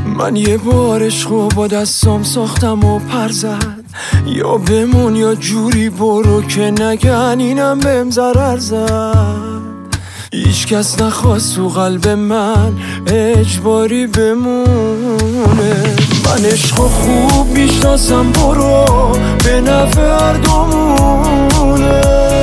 من یه بار عشقو با دستام ساختم و پر زد، یا بمون یا جوری برو که نگن اینم بهم ضرر زد. هیچ کس نخواست تو قلب من اجباری بمونه. من عشقو خوب میشناسم، برو به نفع هر دومونه.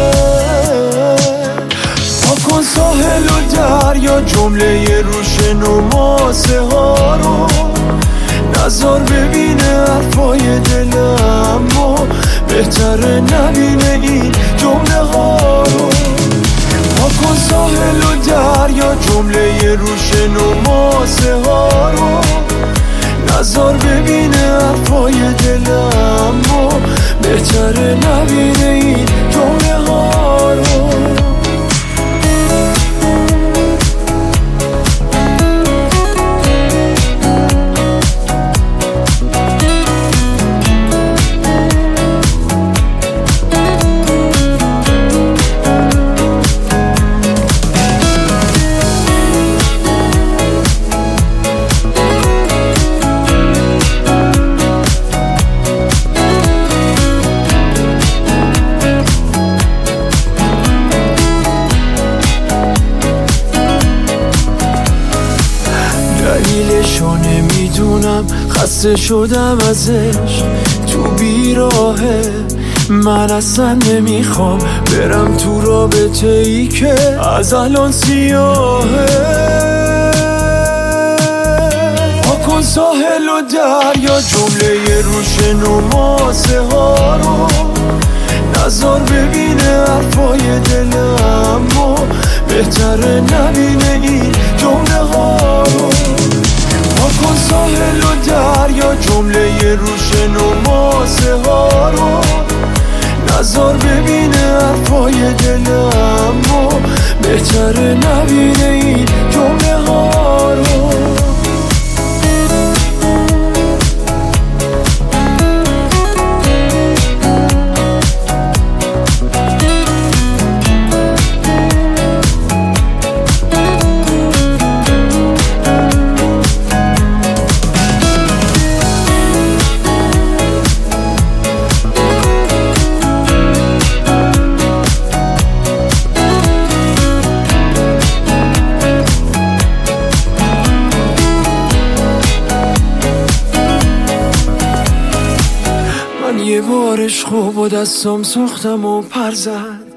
پا کن ساحل و دریا جمله روشنوماسه ها رو، نظر ببینه حرفای دلم و بهتره نبینه این جمله ها رو. پا کن ساحل و دریا جمله روشنوماسه ها رو، نظر ببینه حرفای دلم و بهتره نبینه این جمله ها رو. دلیلشو نمیدونم، خسته شدم ازش تو بیراهه. من اصلا نمیخوام برم تو رابطه ای که از الان سیاهه. پا کن ساحل و دریا جمله روشنوماسه ها رو، نظر ببینه حرفای دلم و بهتره نبینه این جمله ها رو. پا کن ساحل و دریا جمله روشنوماسه ها رو، نظر ببینه حرفای دلم و بهتره نبینه این جمله ها رو. یه بار عشقو با دستام ساختم و پر زد،